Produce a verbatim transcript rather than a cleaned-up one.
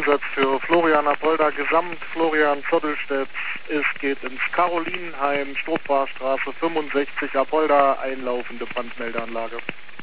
Einsatz für Florian Apolda Gesamt, Florian Zottelstedt. Es geht ins Carolinenheim, Struppbarstraße fünfundsechzig, Apolda, einlaufende Brandmeldeanlage.